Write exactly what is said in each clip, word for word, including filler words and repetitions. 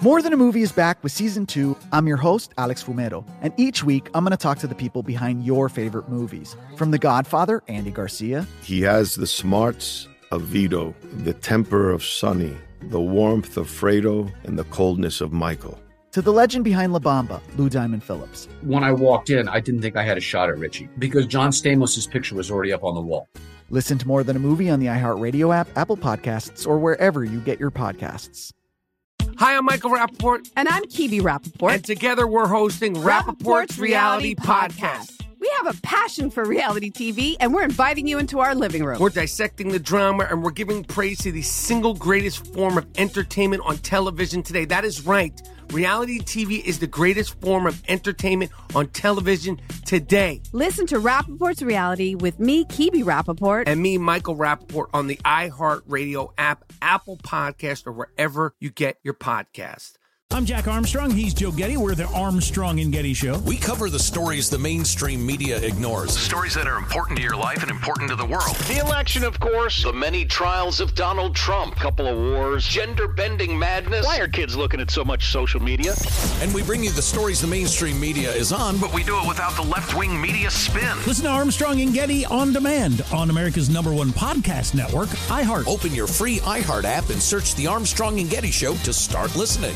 More Than a Movie is back with Season two. I'm your host, Alex Fumero, and each week I'm going to talk to the people behind your favorite movies. From The Godfather, Andy Garcia. He has the smarts of Vito, the temper of Sonny, the warmth of Fredo, and the coldness of Michael. To the legend behind La Bamba, Lou Diamond Phillips. When I walked in, I didn't think I had a shot at Richie because John Stamos' picture was already up on the wall. Listen to More Than a Movie on the iHeartRadio app, Apple Podcasts, or wherever you get your podcasts. Hi, I'm Michael Rappaport. And I'm Kibi Rappaport. And together we're hosting Rappaport's Reality Podcast. We have a passion for reality T V, and we're inviting you into our living room. We're dissecting the drama, and we're giving praise to the single greatest form of entertainment on television today. That is right. Reality T V is the greatest form of entertainment on television today. Listen to Rappaport's Reality with me, Kibi Rappaport. And me, Michael Rappaport, on the iHeartRadio app, Apple Podcast, or wherever you get your podcast. I'm Jack Armstrong. He's Joe Getty. We're the Armstrong and Getty Show. We cover the stories the mainstream media ignores. Stories that are important to your life and important to the world. The election, of course. The many trials of Donald Trump. Couple of wars. Gender-bending madness. Why are kids looking at so much social media? And we bring you the stories the mainstream media is on. But we do it without the left-wing media spin. Listen to Armstrong and Getty on demand on America's number one podcast network, iHeart. Open your free iHeart app and search The Armstrong and Getty Show to start listening.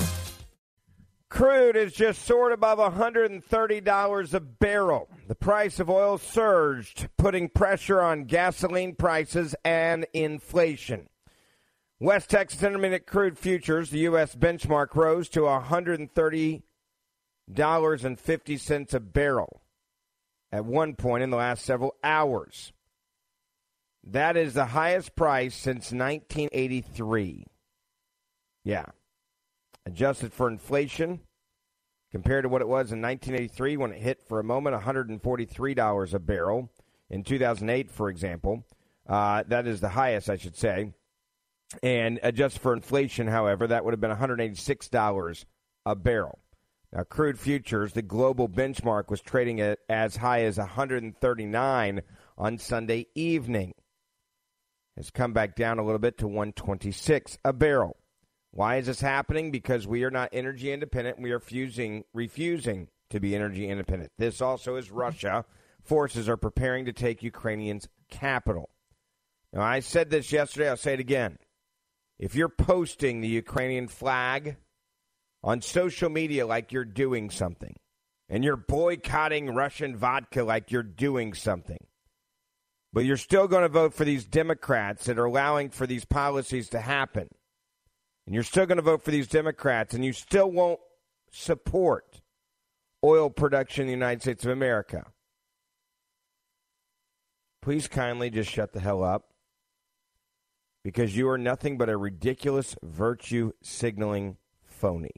Crude is just soared above one hundred thirty dollars a barrel. The price of oil surged, putting pressure on gasoline prices and inflation. West Texas Intermediate Crude Futures, the U S benchmark, rose to one hundred thirty dollars and fifty cents a barrel at one point in the last several hours. That is the highest price since nineteen eighty-three. Yeah. Adjusted for inflation, compared to what it was in nineteen eighty-three when it hit for a moment one hundred forty-three dollars a barrel. In two thousand eight, for example, uh, that is the highest, I should say. And adjusted for inflation, however, that would have been one hundred eighty-six dollars a barrel. Now, crude futures, the global benchmark, was trading at as high as one hundred thirty-nine dollars on Sunday evening. Has come back down a little bit to one hundred twenty-six dollars a barrel. Why is this happening? Because we are not energy independent. We are fusing, refusing to be energy independent. This also is Russia. Forces are preparing to take Ukrainians' capital. Now, I said this yesterday. I'll say it again. If you're posting the Ukrainian flag on social media like you're doing something, and you're boycotting Russian vodka like you're doing something, but you're still going to vote for these Democrats that are allowing for these policies to happen, and you're still going to vote for these Democrats, and you still won't support oil production in the United States of America, please kindly just shut the hell up, because you are nothing but a ridiculous virtue-signaling phony.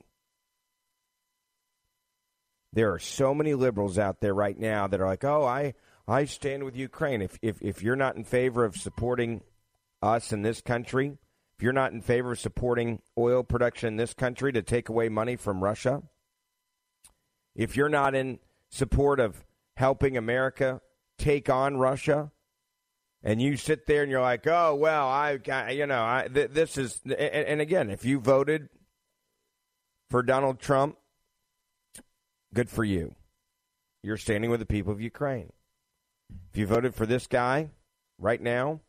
There are so many liberals out there right now that are like, oh, I, I stand with Ukraine. If, if, if you're not in favor of supporting us in this country, if you're not in favor of supporting oil production in this country to take away money from Russia, if you're not in support of helping America take on Russia, and you sit there and you're like, oh, well, I, you know, I, th- this is, and, and again, if you voted for Donald Trump, good for you. You're standing with the people of Ukraine. If you voted for this guy right now,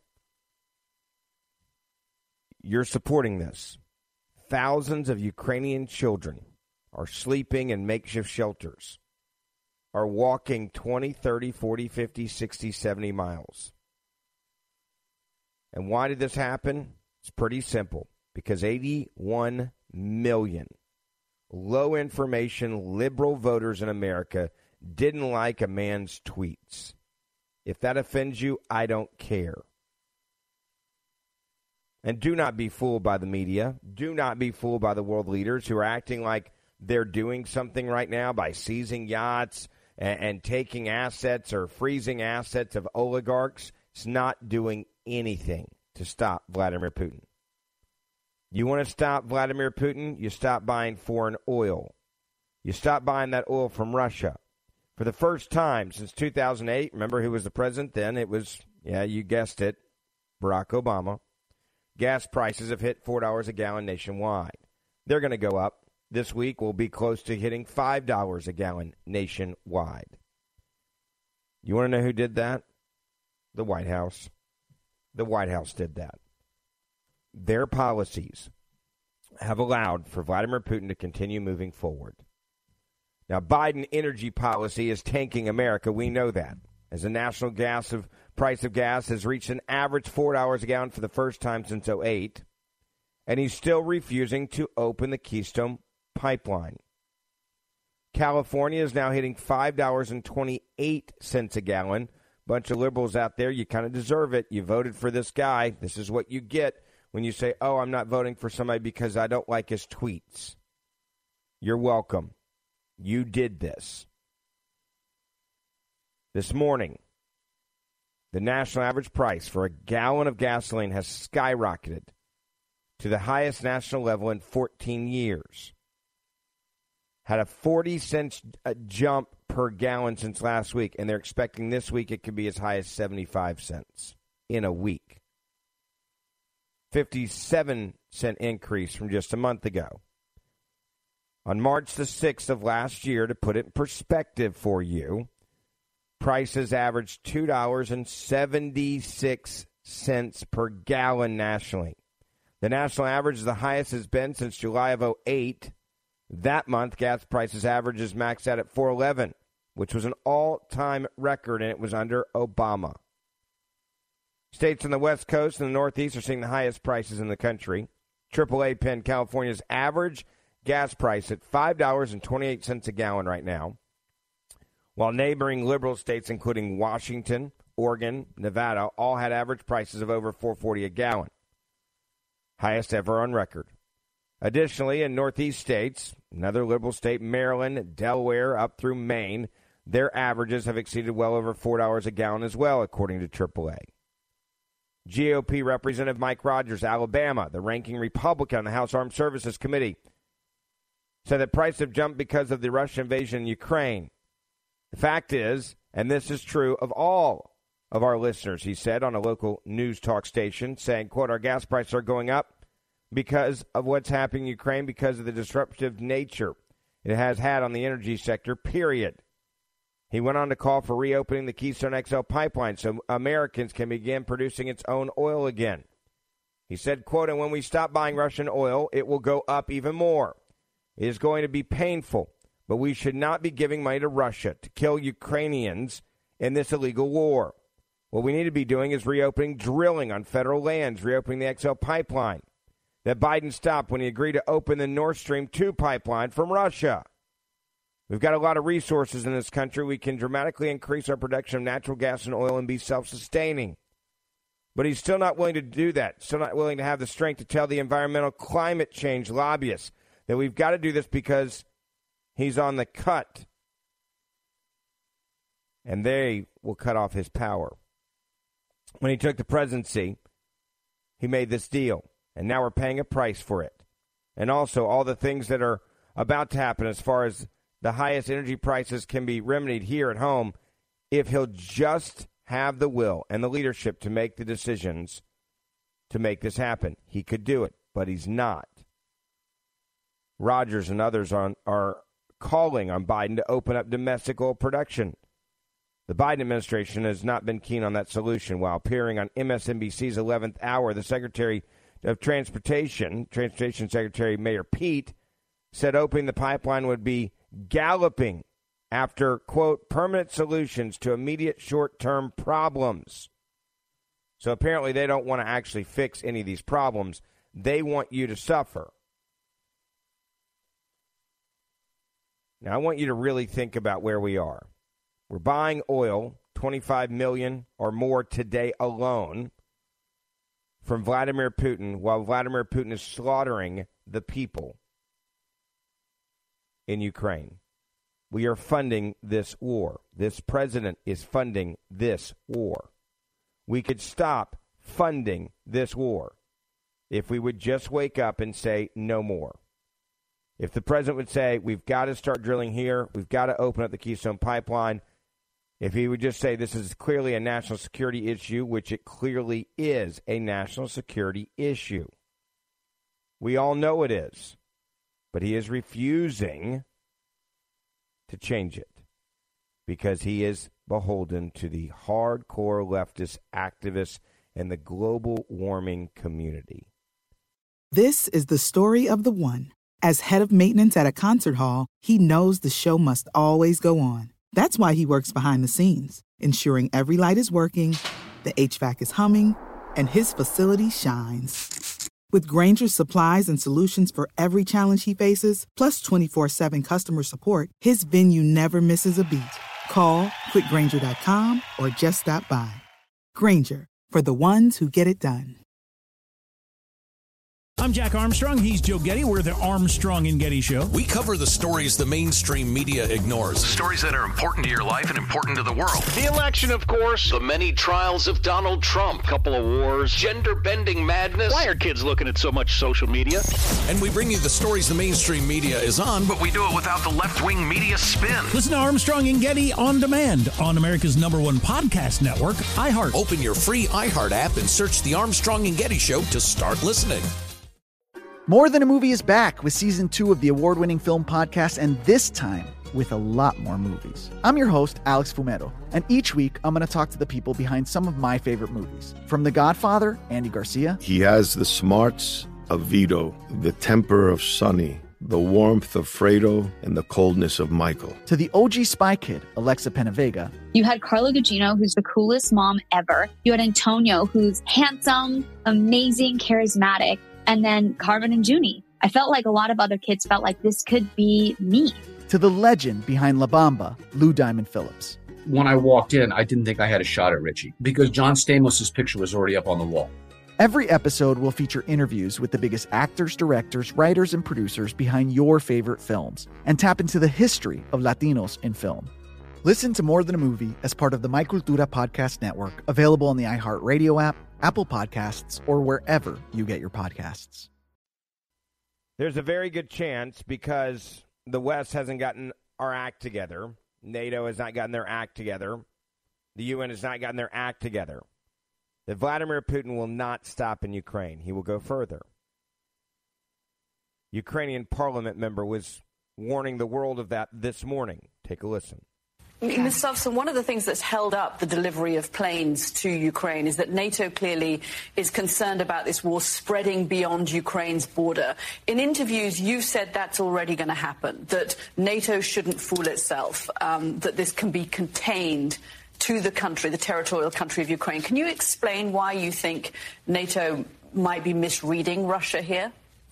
you're supporting this. Thousands of Ukrainian children are sleeping in makeshift shelters, are walking twenty, thirty, forty, fifty, sixty, seventy miles. And why did this happen? It's pretty simple. Because eighty-one million low information liberal voters in America didn't like a man's tweets. If that offends you, I don't care. And do not be fooled by the media. Do not be fooled by the world leaders who are acting like they're doing something right now by seizing yachts and, and taking assets or freezing assets of oligarchs. It's not doing anything to stop Vladimir Putin. You want to stop Vladimir Putin? You stop buying foreign oil. You stop buying that oil from Russia. For the first time since two thousand eight, remember who was the president then? It was, yeah, you guessed it, Barack Obama. Gas prices have hit four dollars a gallon nationwide. They're going to go up. this week will be close to hitting five dollars a gallon nationwide. You want to know who did that? The White House. The White House did that. Their policies have allowed for Vladimir Putin to continue moving forward. Now, Biden energy policy is tanking America. We know that. As the national gas of price of gas has reached an average four dollars a gallon for the first time since oh eight, and he's still refusing to open the Keystone Pipeline. California is now hitting five dollars and twenty-eight cents a gallon. Bunch of liberals out there, you kind of deserve it. You voted for this guy. This is what you get when you say, oh, I'm not voting for somebody because I don't like his tweets. You're welcome. You did this. This morning, the national average price for a gallon of gasoline has skyrocketed to the highest national level in fourteen years. Had a forty cents jump per gallon since last week, and they're expecting this week it could be as high as seventy-five cents in a week. fifty-seven cent increase from just a month ago. On March the sixth of last year, to put it in perspective for you, prices averaged two dollars and seventy-six cents per gallon nationally. The national average is the highest it's been since July of oh eight. That month, gas prices averages maxed out at four eleven, which was an all-time record, and it was under Obama. States on the West Coast and the Northeast are seeing the highest prices in the country. triple A Penn, California's average gas price at five dollars and twenty-eight cents a gallon right now, while neighboring liberal states, including Washington, Oregon, Nevada, all had average prices of over four dollars and forty cents a gallon, highest ever on record. Additionally, in Northeast states, another liberal state, Maryland, Delaware, up through Maine, their averages have exceeded well over four dollars a gallon as well, according to triple A. G O P Representative Mike Rogers, Alabama, the ranking Republican on the House Armed Services Committee, said that prices have jumped because of the Russian invasion in Ukraine. The fact is, and this is true of all of our listeners, he said on a local news talk station, saying, quote, our gas prices are going up because of what's happening in Ukraine, because of the disruptive nature it has had on the energy sector, period. He went on to call for reopening the Keystone X L pipeline so Americans can begin producing its own oil again. He said, quote, and when we stop buying Russian oil, it will go up even more. It is going to be painful, but we should not be giving money to Russia to kill Ukrainians in this illegal war. What we need to be doing is reopening drilling on federal lands, reopening the X L pipeline that Biden stopped when he agreed to open the Nord Stream two pipeline from Russia. We've got a lot of resources in this country. We can dramatically increase our production of natural gas and oil and be self-sustaining. But he's still not willing to do that, still not willing to have the strength to tell the environmental climate change lobbyists that we've got to do this because he's on the cut. And they will cut off his power. When he took the presidency, he made this deal. And now we're paying a price for it. And also all the things that are about to happen as far as the highest energy prices can be remedied here at home if he'll just have the will and the leadership to make the decisions to make this happen. He could do it, but he's not. Rogers and others are, are calling on Biden to open up domestic oil production. The Biden administration has not been keen on that solution. While appearing on M S N B C's eleventh hour, the Secretary of Transportation, Transportation Secretary Mayor Pete, said opening the pipeline would be galloping after, quote, permanent solutions to immediate short-term problems. So apparently they don't want to actually fix any of these problems. They want you to suffer. Now, I want you to really think about where we are. We're buying oil, twenty-five million dollars or more today alone, from Vladimir Putin, while Vladimir Putin is slaughtering the people in Ukraine. We are funding this war. This president is funding this war. We could stop funding this war if we would just wake up and say no more. If the president would say, we've got to start drilling here, we've got to open up the Keystone Pipeline, if he would just say this is clearly a national security issue, which it clearly is a national security issue. We all know it is. But he is refusing to change it because he is beholden to the hardcore leftist activists and the global warming community. This is the story of the one. As head of maintenance at a concert hall, he knows the show must always go on. That's why he works behind the scenes, ensuring every light is working, the H V A C is humming, and his facility shines. With Grainger's supplies and solutions for every challenge he faces, plus twenty-four seven customer support, his venue never misses a beat. Call quick grainger dot com or just stop by. Grainger, for the ones who get it done. I'm Jack Armstrong. He's Joe Getty. We're the Armstrong and Getty Show. We cover the stories the mainstream media ignores. Stories that are important to your life and important to the world. The election, of course. The many trials of Donald Trump. Couple of wars. Gender-bending madness. Why are kids looking at so much social media? And we bring you the stories the mainstream media is on, But we do it without the left-wing media spin. Listen to Armstrong and Getty on demand on America's number one podcast network, iHeart. Open your free iHeart app and search the Armstrong and Getty Show to start listening. More Than a Movie is back with season two of the award-winning film podcast, and this time with a lot more movies. I'm your host, Alex Fumero, and each week I'm going to talk to the people behind some of my favorite movies. From The Godfather, Andy Garcia. He has the smarts of Vito, the temper of Sonny, the warmth of Fredo, and the coldness of Michael. To the O G Spy Kid, Alexa Penavega. You had Carla Gugino, who's the coolest mom ever. You had Antonio, who's handsome, amazing, charismatic. And then Carmen and Junie. I felt like a lot of other kids felt like this could be me. To the legend behind La Bamba, Lou Diamond Phillips. When I walked in, I didn't think I had a shot at Richie because John Stamos' picture was already up on the wall. Every episode will feature interviews with the biggest actors, directors, writers, and producers behind your favorite films and tap into the history of Latinos in film. Listen to More Than a Movie as part of the My Cultura Podcast Network, available on the iHeartRadio app, Apple Podcasts, or wherever you get your podcasts. There's a very good chance, because the West hasn't gotten our act together, NATO has not gotten their act together, the U N has not gotten their act together, that Vladimir Putin will not stop in Ukraine. He will go further. Ukrainian parliament member was warning the world of that this morning. Take a listen. Miz Sufson, one of the things that's held up the delivery of planes to Ukraine is that NATO clearly is concerned about this war spreading beyond Ukraine's border. In interviews, you've said that's already going to happen, that NATO shouldn't fool itself, um, that this can be contained to the country, the territorial country of Ukraine. Can you explain why you think NATO might be misreading Russia here?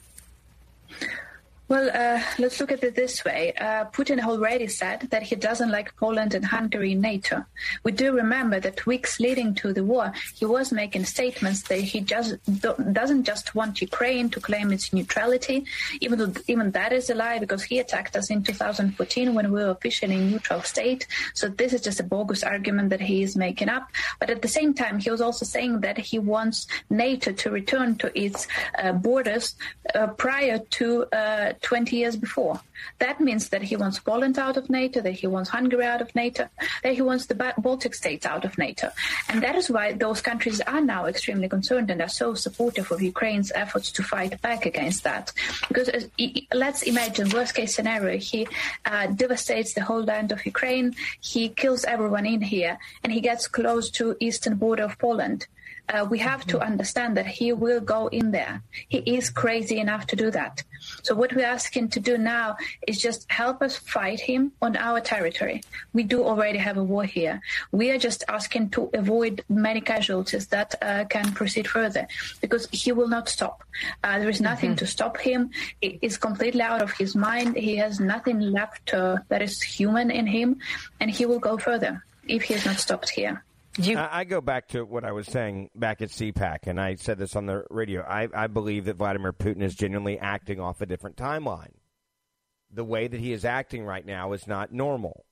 Well, uh, let's look at it this way. Uh, Putin already said that he doesn't like Poland and Hungary in NATO. We do remember that weeks leading to the war, he was making statements that he just do- doesn't just want Ukraine to claim its neutrality, even though even that is a lie, because he attacked us in two thousand fourteen when we were officially a neutral state. So this is just a bogus argument that he is making up. But at the same time, he was also saying that he wants NATO to return to its uh, borders uh, prior to uh, twenty years before. That means that he wants Poland out of NATO, that he wants Hungary out of NATO, that he wants the Baltic states out of NATO. And that is why those countries are now extremely concerned and are so supportive of Ukraine's efforts to fight back against that. Because uh, let's imagine, worst case scenario, he uh, devastates the whole land of Ukraine, he kills everyone in here, and he gets close to eastern border of Poland. Uh, we have to understand that he will go in there. He is crazy enough to do that. So what we ask him to do now is just help us fight him on our territory. We do already have a war here. We are just asking to avoid many casualties that uh, can proceed further, because he will not stop. Uh, there is nothing mm-hmm. to stop him. He is completely out of his mind. He has nothing left uh, that is human in him, and he will go further if he is not stopped here. You- I go back to what I was saying back at C PAC, and I said this on the radio. I, I believe that Vladimir Putin is genuinely acting off a different timeline. The way that he is acting right now is not normal.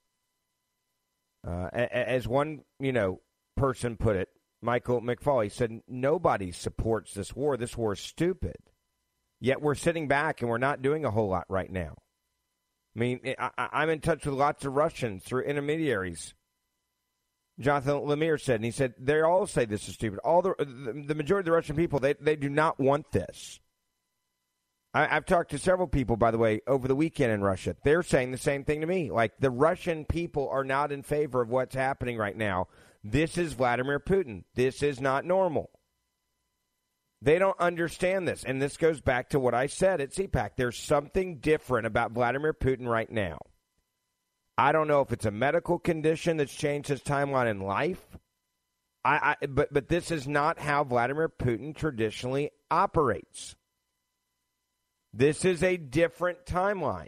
Uh, as one, you know, person put it, Michael McFaul, he said, nobody supports this war. This war is stupid. Yet we're sitting back and we're not doing a whole lot right now. I mean, I, I'm in touch with lots of Russians through intermediaries. Jonathan Lemire said, and he said, they all say this is stupid. All the the majority of the Russian people, they, they do not want this. I, I've talked to several people, by the way, over the weekend in Russia. They're saying the same thing to me. Like, the Russian people are not in favor of what's happening right now. This is Vladimir Putin. This is not normal. They don't understand this. And this goes back to what I said at C PAC. There's something different about Vladimir Putin right now. I don't know if it's a medical condition that's changed his timeline in life. I, I but but this is not how Vladimir Putin traditionally operates. This is a different timeline.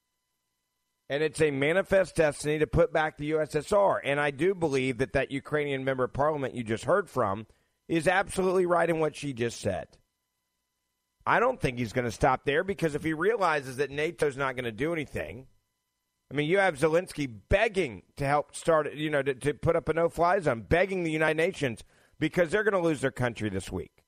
And it's a manifest destiny to put back the U S S R. And I do believe that that Ukrainian member of parliament you just heard from is absolutely right in what she just said. I don't think he's going to stop there, because if he realizes that NATO's not going to do anything, I mean, you have Zelensky begging to help start, you know, to, to put up a no-fly zone, begging the United Nations, because they're going to lose their country this week.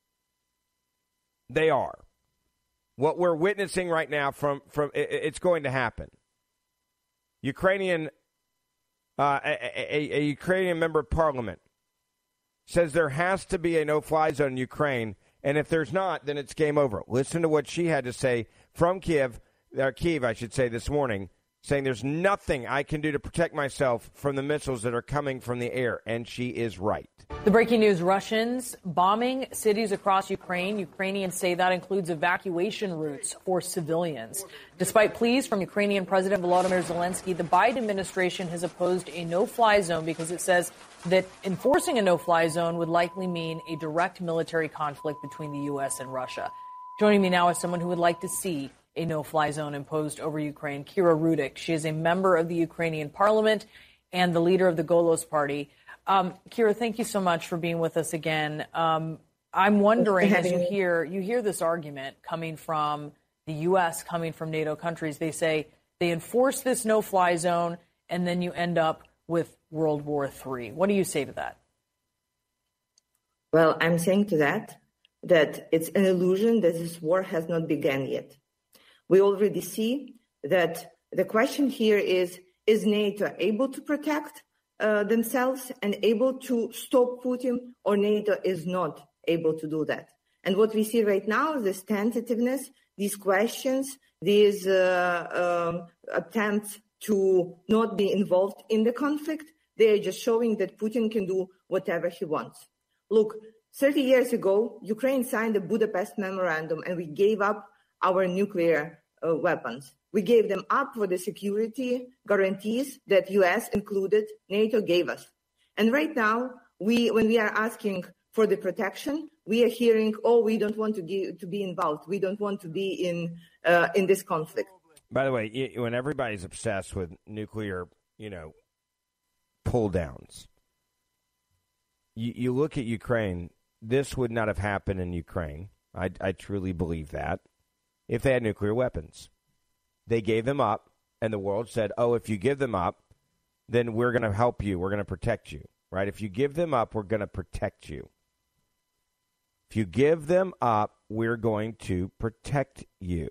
They are. What we're witnessing right now, from, from it, it's going to happen. Ukrainian, uh, a, a, a Ukrainian member of parliament says there has to be a no-fly zone in Ukraine, and if there's not, then it's game over. Listen to what she had to say from Kiev, or Kyiv, I should say, this morning, saying there's nothing I can do to protect myself from the missiles that are coming from the air, and she is right. The breaking news: Russians bombing cities across Ukraine. Ukrainians say that includes evacuation routes for civilians. Despite pleas from Ukrainian President Volodymyr Zelensky, the Biden administration has opposed a no-fly zone because it says that enforcing a no-fly zone would likely mean a direct military conflict between the U S and Russia. Joining me now is someone who would like to see a no-fly zone imposed over Ukraine, Kira Rudik. She is a member of the Ukrainian parliament and the leader of the Golos party. Um, Kira, thank you so much for being with us again. Um, I'm wondering, as you hear you hear this argument coming from the U S, coming from NATO countries, they say they enforce this no-fly zone, and then you end up with World War Three. What do you say to that? Well, I'm saying to that that it's an illusion that this war has not begun yet. We already see that the question here is, is NATO able to protect uh, themselves and able to stop Putin, or NATO is not able to do that? And what we see right now is this tentativeness, these questions, these uh, um, attempts to not be involved in the conflict. They are just showing that Putin can do whatever he wants. Look, thirty years ago, Ukraine signed the Budapest Memorandum, and we gave up our nuclear uh, weapons. We gave them up for the security guarantees that U S included, NATO gave us. And right now, we, when we are asking for the protection, we are hearing, oh, we don't want to, give, to be involved. We don't want to be in uh, in this conflict. By the way, when everybody's obsessed with nuclear, you know, pull downs, you, you look at Ukraine, this would not have happened in Ukraine. I, I truly believe that. If they had nuclear weapons, they gave them up, and the world said, oh, if you give them up, then we're going to help you. We're going to protect you, right? If you give them up, we're going to protect you. If you give them up, we're going to protect you.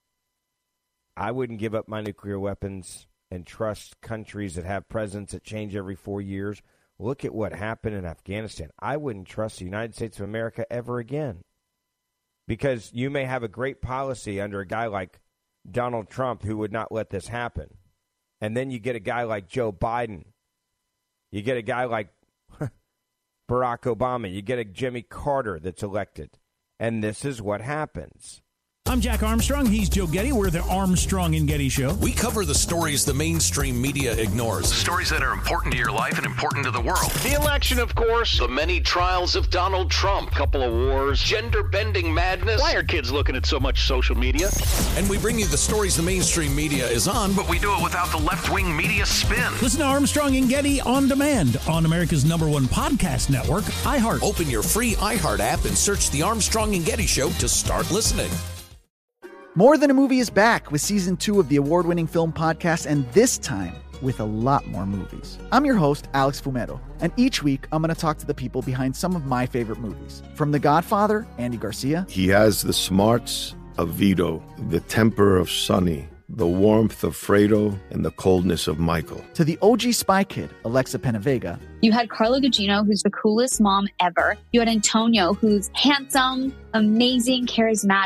I wouldn't give up my nuclear weapons and trust countries that have presidents that change every four years. Look at what happened in Afghanistan. I wouldn't trust the United States of America ever again, because you may have a great policy under a guy like Donald Trump who would not let this happen. And then you get a guy like Joe Biden. You get a guy like Barack Obama. You get a Jimmy Carter that's elected. And this is what happens. I'm Jack Armstrong. He's Joe Getty. We're the Armstrong and Getty Show. We cover the stories the mainstream media ignores. Stories that are important to your life and important to the world. The election, of course. The many trials of Donald Trump. Couple of wars. Gender-bending madness. Why are kids looking at so much social media? And we bring you the stories the mainstream media is on, but we do it without the left-wing media spin. Listen to Armstrong and Getty on demand on America's number one podcast network, iHeart. Open your free iHeart app and search the Armstrong and Getty Show to start listening. More Than a Movie is back with season two of the award-winning film podcast, and this time with a lot more movies. I'm your host, Alex Fumero, and each week I'm going to talk to the people behind some of my favorite movies. From The Godfather, Andy Garcia. He has the smarts of Vito, the temper of Sonny, the warmth of Fredo, and the coldness of Michael. To the O G Spy Kid, Alexa Penavega. You had Carla Gugino, who's the coolest mom ever. You had Antonio, who's handsome, amazing, charismatic.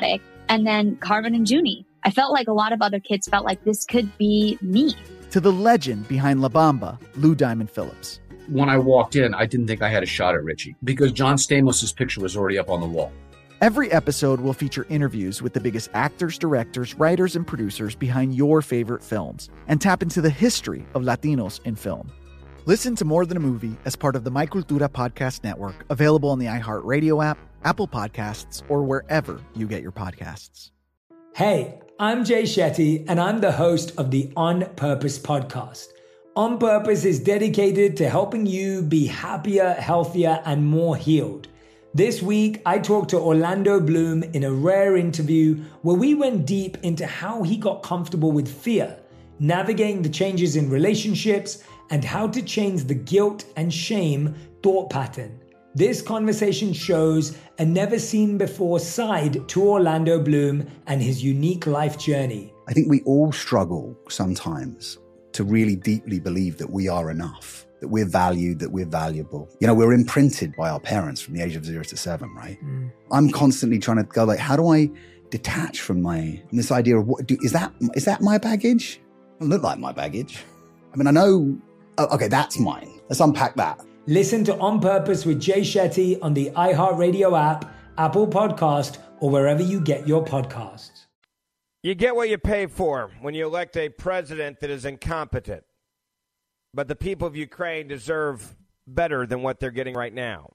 and then Carmen and Junie. I felt like a lot of other kids felt like this could be me. To the legend behind La Bamba, Lou Diamond Phillips. When I walked in, I didn't think I had a shot at Richie because John Stamos' picture was already up on the wall. Every episode will feature interviews with the biggest actors, directors, writers, and producers behind your favorite films and tap into the history of Latinos in film. Listen to More Than a Movie as part of the My Cultura Podcast Network, available on the iHeartRadio app, Apple Podcasts, or wherever you get your podcasts. Hey, I'm Jay Shetty, and I'm the host of the On Purpose podcast. On Purpose is dedicated to helping you be happier, healthier, and more healed. This week, I talked to Orlando Bloom in a rare interview where we went deep into how he got comfortable with fear, navigating the changes in relationships, and how to change the guilt and shame thought pattern. This conversation shows a never-seen-before side to Orlando Bloom and his unique life journey. I think we all struggle sometimes to really deeply believe that we are enough, that we're valued, that we're valuable. You know, we're imprinted by our parents from the age of zero to seven, right? Mm. I'm constantly trying to go like, how do I detach from my, from this idea of what, do, is that, is that my baggage? It doesn't look like my baggage. I mean, I know, oh, okay, that's mine. Let's unpack that. Listen to On Purpose with Jay Shetty on the iHeartRadio app, Apple Podcast, or wherever you get your podcasts. You get what you pay for when you elect a president that is incompetent. But the people of Ukraine deserve better than what they're getting right now.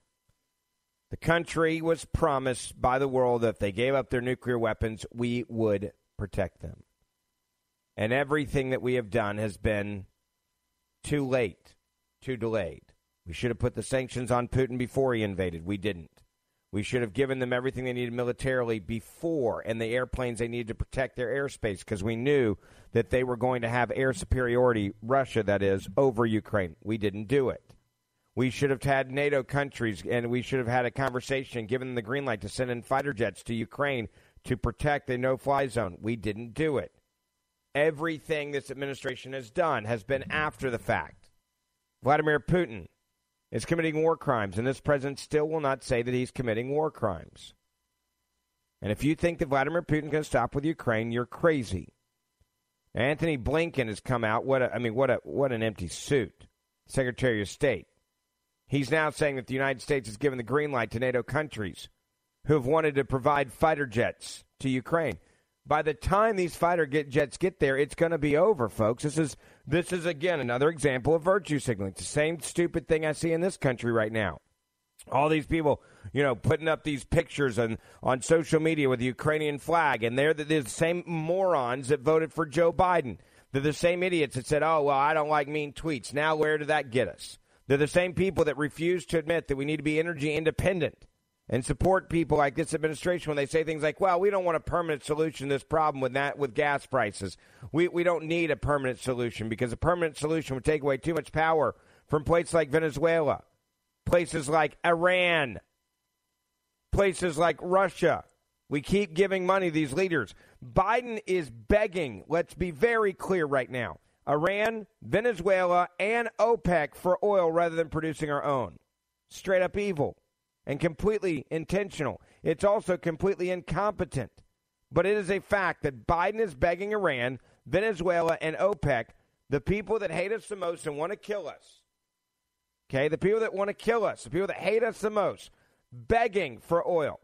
The country was promised by the world that if they gave up their nuclear weapons, we would protect them. And everything that we have done has been too late, too delayed. We should have put the sanctions on Putin before he invaded. We didn't. We should have given them everything they needed militarily before and the airplanes they needed to protect their airspace because we knew that they were going to have air superiority, Russia, that is, over Ukraine. We didn't do it. We should have had NATO countries, and we should have had a conversation and given them the green light to send in fighter jets to Ukraine to protect the no-fly zone. We didn't do it. Everything this administration has done has been after the fact. Vladimir Putin is committing war crimes, and this president still will not say that he's committing war crimes. And if you think that Vladimir Putin is going to stop with Ukraine, you're crazy. Anthony Blinken has come out. What a, I mean, what a what an empty suit. Secretary of State. He's now saying that the United States has given the green light to NATO countries who have wanted to provide fighter jets to Ukraine. By the time these fighter get jets get there, it's going to be over, folks. This is, this is again, another example of virtue signaling. It's the same stupid thing I see in this country right now. All these people, you know, putting up these pictures on, on social media with the Ukrainian flag, and they're the, they're the same morons that voted for Joe Biden. They're the same idiots that said, oh, well, I don't like mean tweets. Now where did that get us? They're the same people that refuse to admit that we need to be energy independent and support people like this administration when they say things like, well, we don't want a permanent solution to this problem with that, with gas prices. We we don't need a permanent solution because a permanent solution would take away too much power from places like Venezuela, places like Iran, places like Russia. We keep giving money to these leaders. Biden is begging, let's be very clear right now, Iran, Venezuela, and OPEC for oil rather than producing our own. Straight up evil. And completely intentional. It's also completely incompetent. But it is a fact that Biden is begging Iran, Venezuela, and OPEC, the people that hate us the most and want to kill us. Okay, the people that want to kill us, the people that hate us the most, begging for oil.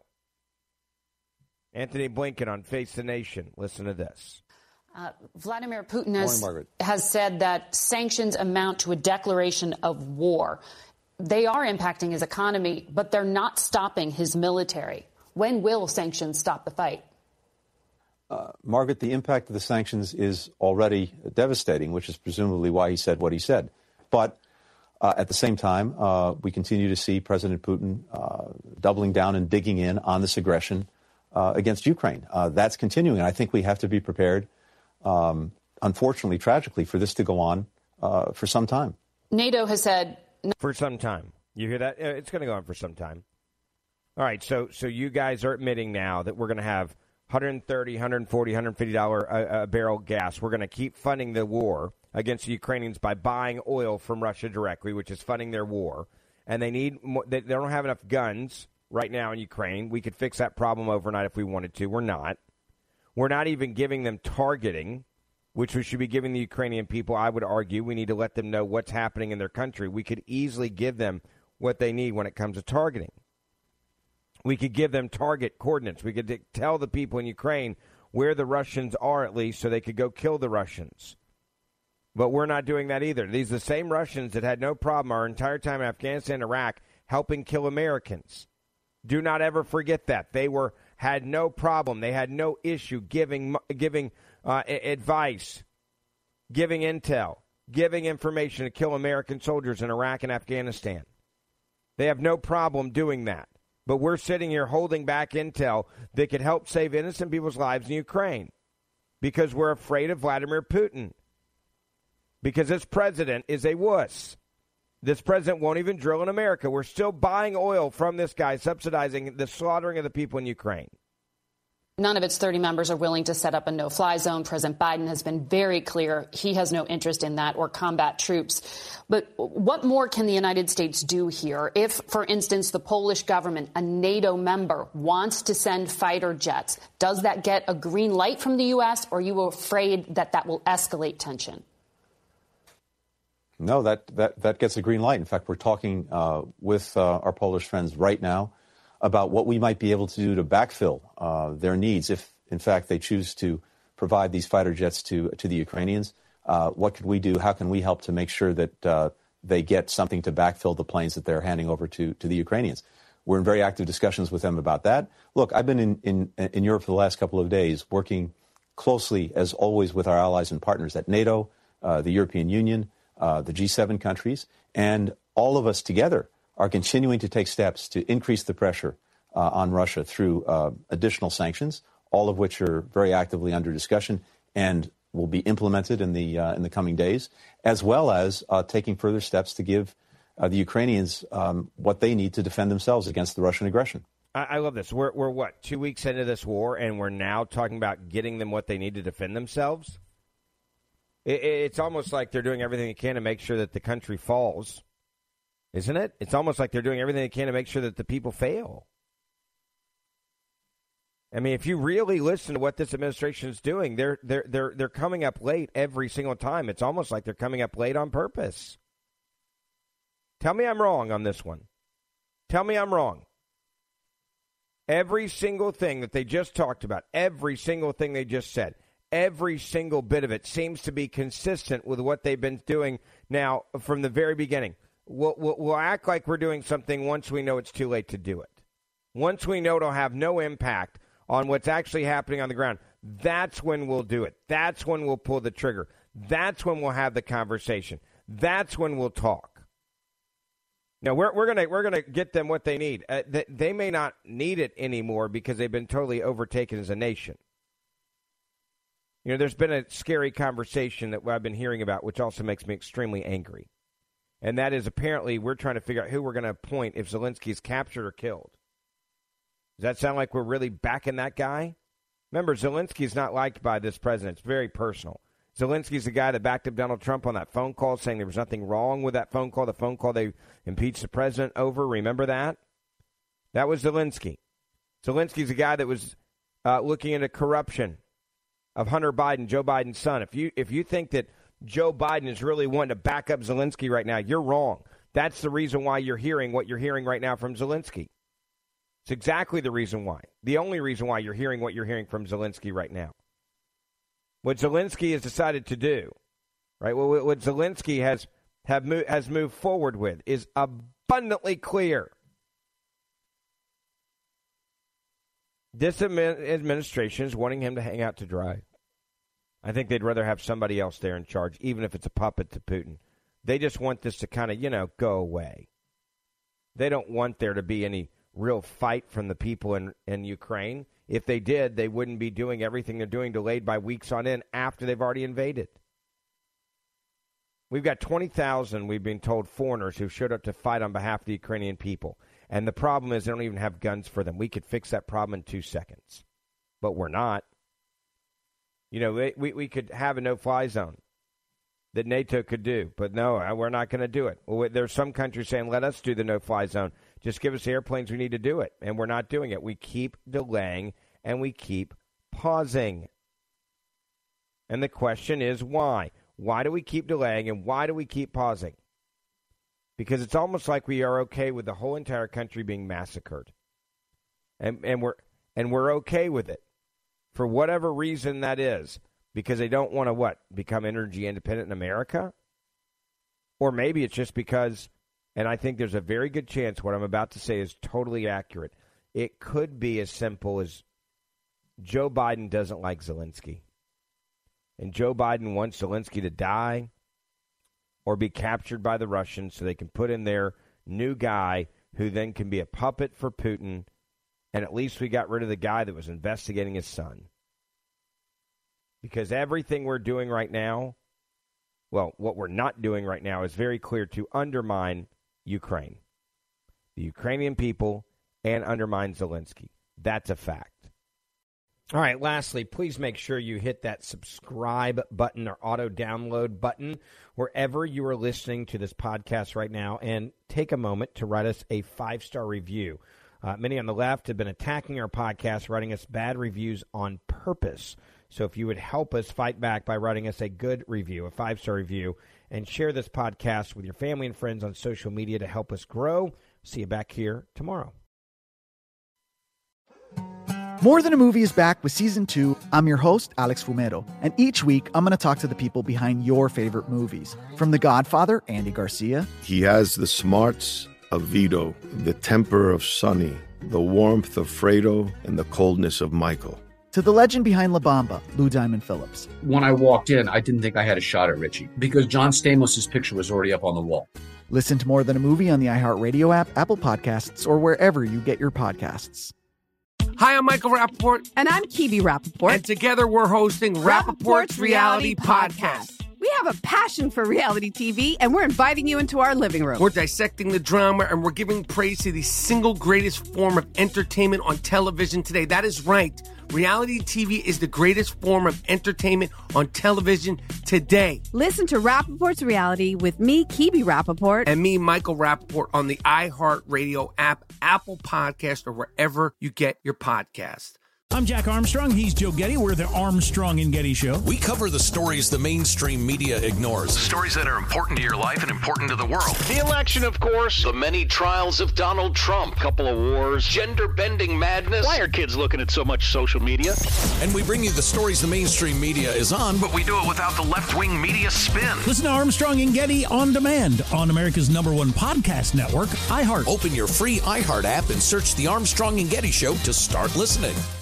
Anthony Blinken on Face the Nation. Listen to this. Uh, Vladimir Putin has, has said that sanctions amount to a declaration of war. They are impacting his economy, but they're not stopping his military. When will sanctions stop the fight? Uh, Margaret, the impact of the sanctions is already devastating, which is presumably why he said what he said. But uh, at the same time, uh, we continue to see President Putin uh, doubling down and digging in on this aggression uh, against Ukraine. Uh, that's continuing, and I think we have to be prepared, um, unfortunately, tragically, for this to go on uh, for some time. NATO has said... For some time. You hear that? It's going to go on for some time. All right, so so you guys are admitting now that we're going to have one hundred thirty dollars, one hundred forty dollars, one hundred fifty dollars a, a barrel gas. We're going to keep funding the war against the Ukrainians by buying oil from Russia directly, which is funding their war. And they need more, they, they don't have enough guns right now in Ukraine. We could fix that problem overnight if we wanted to. We're not. We're not even giving them targeting, which we should be giving the Ukrainian people. I would argue we need to let them know what's happening in their country. We could easily give them what they need when it comes to targeting. We could give them target coordinates. We could tell the people in Ukraine where the Russians are, at least, so they could go kill the Russians. But we're not doing that either. These are the same Russians that had no problem our entire time in Afghanistan and Iraq helping kill Americans. Do not ever forget that. They were had no problem. They had no issue giving giving uh, advice, giving intel, giving information to kill American soldiers in Iraq and Afghanistan. They have no problem doing that. But we're sitting here holding back intel that could help save innocent people's lives in Ukraine because we're afraid of Vladimir Putin. Because this president is a wuss. This president won't even drill in America. We're still buying oil from this guy, subsidizing the slaughtering of the people in Ukraine. None of its thirty members are willing to set up a no-fly zone. President Biden has been very clear he has no interest in that or combat troops. But what more can the United States do here? If, for instance, the Polish government, a NATO member, wants to send fighter jets, does that get a green light from the U S, or are you afraid that that will escalate tension? No, that, that, that gets a green light. In fact, we're talking uh, with uh, our Polish friends right now about what we might be able to do to backfill uh, their needs if, in fact, they choose to provide these fighter jets to to the Ukrainians. Uh, what could we do? How can we help to make sure that uh, they get something to backfill the planes that they're handing over to, to the Ukrainians? We're in very active discussions with them about that. Look, I've been in, in, in Europe for the last couple of days working closely, as always, with our allies and partners at NATO, uh, the European Union, uh, the G seven countries, and all of us together are continuing to take steps to increase the pressure uh, on Russia through uh, additional sanctions, all of which are very actively under discussion and will be implemented in the uh, in the coming days, as well as uh, taking further steps to give uh, the Ukrainians um, what they need to defend themselves against the Russian aggression. I, I love this. We're, we're, what, two weeks into this war, and we're now talking about getting them what they need to defend themselves? It, it's almost like they're doing everything they can to make sure that the country falls. Isn't it? It's almost like they're doing everything they can to make sure that the people fail. I mean, if you really listen to what this administration is doing, they're they're they're they're coming up late every single time. It's almost like they're coming up late on purpose. Tell me I'm wrong on this one. Tell me I'm wrong. Every single thing that they just talked about, every single thing they just said, every single bit of it seems to be consistent with what they've been doing now from the very beginning. We'll, we'll, we'll act like we're doing something once we know it's too late to do it. Once we know it'll have no impact on what's actually happening on the ground, that's when we'll do it. That's when we'll pull the trigger. That's when we'll have the conversation. That's when we'll talk. Now, we're, we're going we're gonna get them what they need. Uh, they, they may not need it anymore because they've been totally overtaken as a nation. You know, there's been a scary conversation that I've been hearing about, which also makes me extremely angry. And that is apparently we're trying to figure out who we're going to appoint if Zelensky is captured or killed. Does that sound like we're really backing that guy? Remember, Zelensky is not liked by this president. It's very personal. Zelensky's the guy that backed up Donald Trump on that phone call saying there was nothing wrong with that phone call, the phone call they impeached the president over. Remember that? That was Zelensky. Zelensky's the guy that was uh, looking into corruption of Hunter Biden, Joe Biden's son. If you if you think that Joe Biden is really wanting to back up Zelensky right now, you're wrong. That's the reason why you're hearing what you're hearing right now from Zelensky. It's exactly the reason why. The only reason why you're hearing what you're hearing from Zelensky right now. What Zelensky has decided to do, right, what, what Zelensky has, have mo- has moved forward with is abundantly clear. This administration is wanting him to hang out to dry. I think they'd rather have somebody else there in charge, even if it's a puppet to Putin. They just want this to kind of, you know, go away. They don't want there to be any real fight from the people in, in Ukraine. If they did, they wouldn't be doing everything they're doing delayed by weeks on end after they've already invaded. We've got twenty thousand, we've been told, foreigners who showed up to fight on behalf of the Ukrainian people. And the problem is they don't even have guns for them. We could fix that problem in two seconds. But we're not. You know, we, we could have a no-fly zone that NATO could do. But no, we're not going to do it. Well, there's some countries saying, let us do the no-fly zone. Just give us the airplanes we need to do it. And we're not doing it. We keep delaying and we keep pausing. And the question is why? Why do we keep delaying and why do we keep pausing? Because it's almost like we are okay with the whole entire country being massacred. And and we're and we're okay with it. For whatever reason that is. Because they don't want to what? Become energy independent in America? Or maybe it's just because, and I think there's a very good chance what I'm about to say is totally accurate. It could be as simple as Joe Biden doesn't like Zelensky. And Joe Biden wants Zelensky to die or be captured by the Russians so they can put in their new guy who then can be a puppet for Putin. And at least we got rid of the guy that was investigating his son. Because everything we're doing right now, well, what we're not doing right now is very clear to undermine Ukraine, the Ukrainian people, and undermine Zelensky. That's a fact. All right, lastly, please make sure you hit that subscribe button or auto-download button wherever you are listening to this podcast right now, and take a moment to write us a five-star review. Uh, many on the left have been attacking our podcast, writing us bad reviews on purpose. So if you would help us fight back by writing us a good review, a five-star review, and share this podcast with your family and friends on social media to help us grow. See you back here tomorrow. More Than a Movie is back with Season two. I'm your host, Alex Fumero, and each week I'm going to talk to the people behind your favorite movies. From The Godfather, Andy Garcia. He has the smarts of Vito, the temper of Sonny, the warmth of Fredo, and the coldness of Michael. To the legend behind La Bamba, Lou Diamond Phillips. When I walked in, I didn't think I had a shot at Richie because John Stamos' picture was already up on the wall. Listen to More Than a Movie on the iHeartRadio app, Apple Podcasts, or wherever you get your podcasts. Hi, I'm Michael Rappaport. And I'm Kibi Rappaport. And together we're hosting Rappaport's Reality Podcast. We have a passion for reality T V, and we're inviting you into our living room. We're dissecting the drama, and we're giving praise to the single greatest form of entertainment on television today. That is right. Reality T V is the greatest form of entertainment on television today. Listen to Rappaport's Reality with me, Kibi Rappaport. And me, Michael Rappaport, on the iHeartRadio app, Apple Podcast, or wherever you get your podcast. I'm Jack Armstrong. He's Joe Getty. We're the Armstrong and Getty Show. We cover the stories the mainstream media ignores. Stories that are important to your life and important to the world. The election, of course. The many trials of Donald Trump. Couple of wars. Gender-bending madness. Why are kids looking at so much social media? And we bring you the stories the mainstream media is on, but we do it without the left-wing media spin. Listen to Armstrong and Getty on demand on America's number one podcast network, iHeart. Open your free iHeart app and search the Armstrong and Getty Show to start listening.